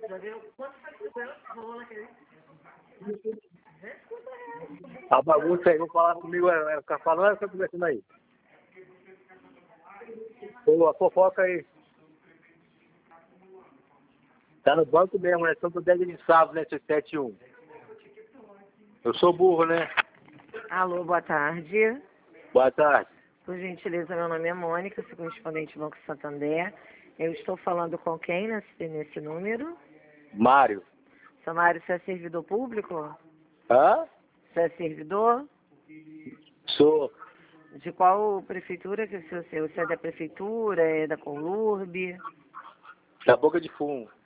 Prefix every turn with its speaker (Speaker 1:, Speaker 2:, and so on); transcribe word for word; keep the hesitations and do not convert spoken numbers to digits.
Speaker 1: A bagunça aí, vou falar comigo, é, é, ficar falando, fica conversando aí. Pô, a fofoca aí. Tá no banco mesmo, né? Santo Dez de sábado, né? sete um. Eu sou burro, né?
Speaker 2: Alô, boa tarde.
Speaker 1: Boa tarde.
Speaker 2: Por gentileza, meu nome é Mônica, sou correspondente do Banco Santander. Eu estou falando com quem nesse, nesse número?
Speaker 1: Mário.
Speaker 2: Seu Mário, você é servidor público?
Speaker 1: Hã?
Speaker 2: Você é servidor?
Speaker 1: Sou.
Speaker 2: De qual prefeitura que você é? Você é da prefeitura, é da Conlurb?
Speaker 1: Da Boca de Fumo.